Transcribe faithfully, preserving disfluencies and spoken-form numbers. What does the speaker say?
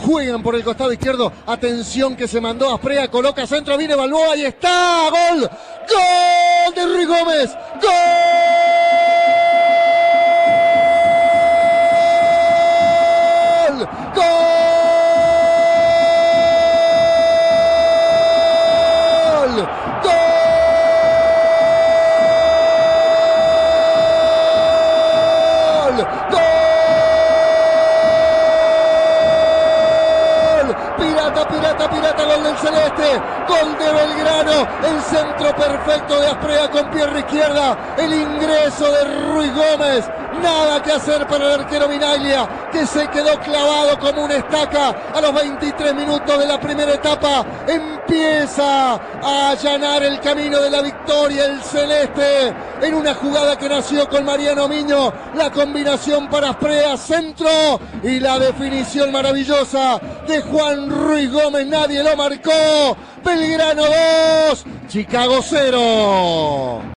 juegan por el costado izquierdo. Atención que se mandó Asprilla, coloca centro, viene Balboa y está. ¡Gol! ¡Gol de Ruiz Gómez! ¡Gol! ¡Gol! Pirata, pirata, pirata, gol del Celeste, gol de Belgrano, el centro perfecto de Asprilla con pierna izquierda, el ingreso de Ruiz Gómez, nada que hacer para el arquero Minaglia, que se quedó clavado como una estaca a los veintitrés minutos de la primera etapa, empieza a allanar el camino de la victoria el Celeste, en una jugada que nació con Mariano Miño, la combinación para Asprilla, centro y la definición maravillosa de Juan Ruiz Gómez, nadie lo marcó. Belgrano dos, Chicago cero.